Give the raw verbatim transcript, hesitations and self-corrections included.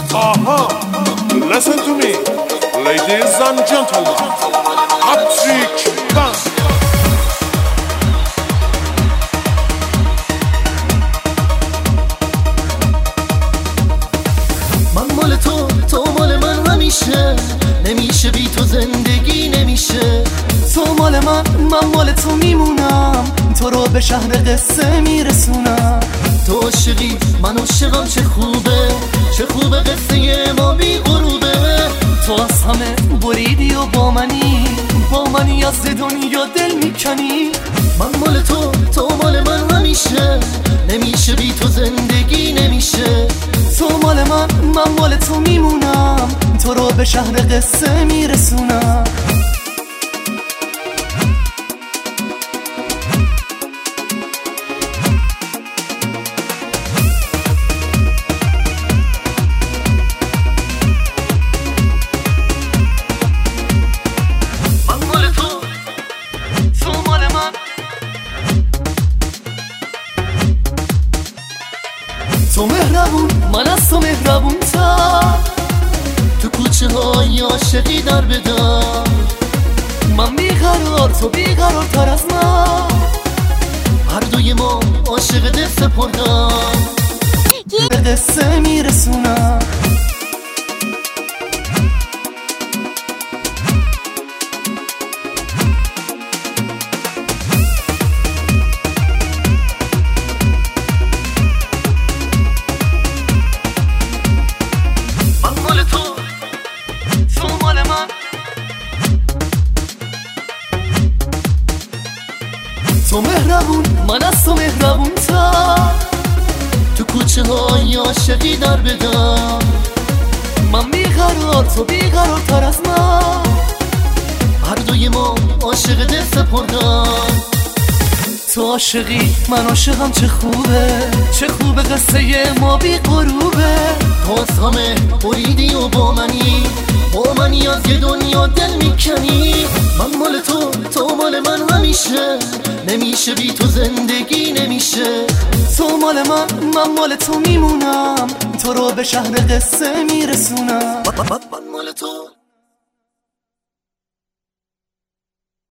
Aha, listen to me, ladies and gentlemen. Patrick Band. من مال تو، تو مال من همیشه، نمیشه بی تو زندگی نمیشه. تو مال من، من مال تو میمونم، تو رو به شهر قصه میرسونم. تو عاشقی، من عاشقم، چه خوبه، چه خوبه قصه ما بی غروبه. تو از همه بریدی و با منی، با منی از دنیا دل میکنی. من مال تو، تو مال من همیشه، نمیشه بی تو زندگی نمیشه. تو مال من، من مال تو میمونم، تو رو به شهر قصه میرسونم. تو مهربون، من از تو مهربون تر، تو کوچه های عاشقی در بدار. من بیقرار، تو بیقرار تر از من، هر دوی ما عاشق دل سپردن، به قصه میرسونم. تو مهربون، من از تو مهربون تر، تو کوچه های عاشقی در بدار. من بیقرار، تو بیقرار تر از من، هر دوی ما عاشق دل سپردن. تو عاشقی، من عاشقم، چه خوبه، چه خوبه قصه ما بی غروبه. تو از همه بریدی و با منی، با منی از یه دنیا دل میکنی. من مال تو، تو مال من همیشه، نمیشه بی تو زندگی نمیشه. تو مال من، من مال تو میمونم، تو رو به شهر قصه میرسونم. من مال تو